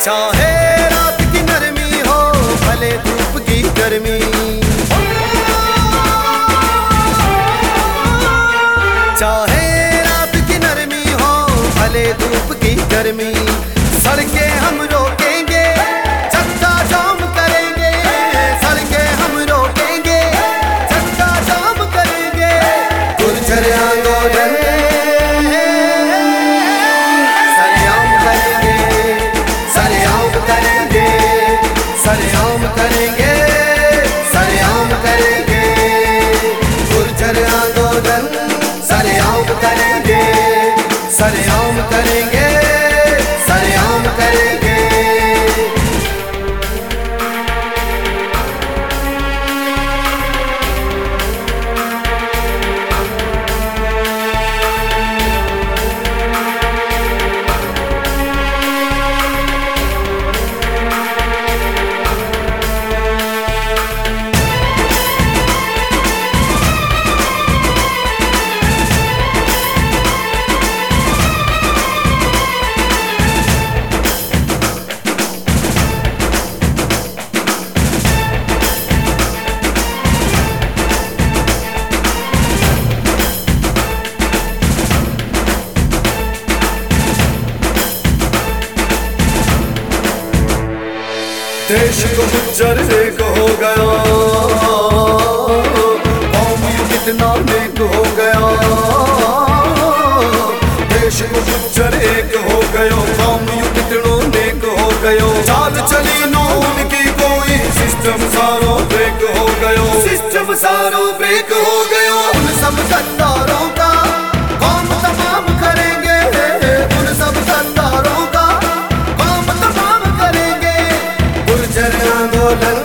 चाहे रात की नरमी हो भले धूप की गर्मी, चाहे रात की नरमी हो भले धूप की गर्मी, सड़कें हम रोकेंगे चक्का जाम करेंगे, सड़कें हम रोकेंगे चक्का जाम करेंगे, गुर्जर आंदोलन सरेआम करेंगे, सरेआम करेंगे, सरेआम करेंगे, सरेआम करेंगे, गुर्जर आंदोलन सरेआम करेंगे, सरेआम करेंगे, सरेआम करेंगे। देश को गुज्जर एक हो गया, कौम कितना नेक हो गया, देश को गुज्जर एक हो गयो, कौम कितनो नेक हो गयो, चाल चली नो उनकी कोई सिस्टम सारो ब्रेक हो गयो, सिस्टम सारो ब्रेक हो गयो, उन सब गद्दारों का कौम तमाम करेंगे, उन सब गद्दारों का कौम तमाम करेंगे, गुर्जर आंदोलन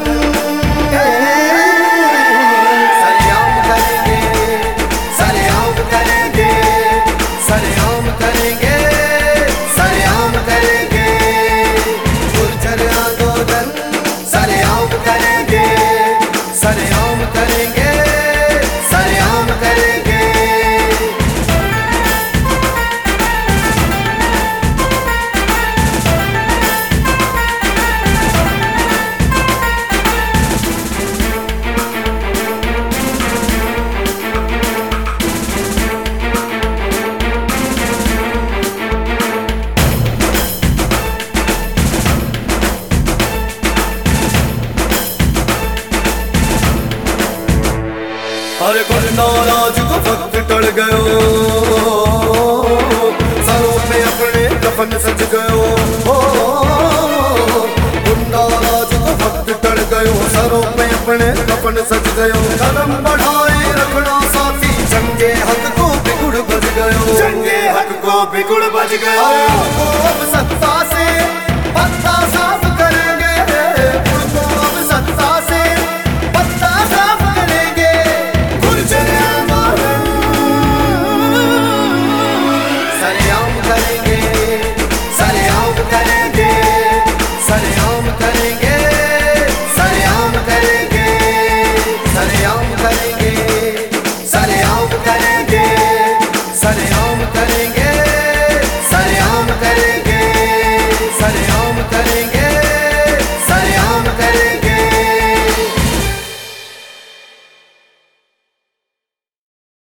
सरेआम करेंगे, सरेआम करेंगे, सरेआम करेंगे, सरेआम करेंगे, गुर्जर आंदोलन सरेआम करेंगे, सरेआम करेंगे, सरेआम करेंगे। अरे कुल नाराज को वक्त टल गयो, सरों पे अपने कफन सज गयो, कुल नाराज को वक्त टल गयो, सरों पे अपने कफन सज गयो, कदम बढ़ाए रखना साथी, जंगे हक को बिगुड़ बज गयो, जंगे हक को बिगुड़ बज गयो, अब सत्ता से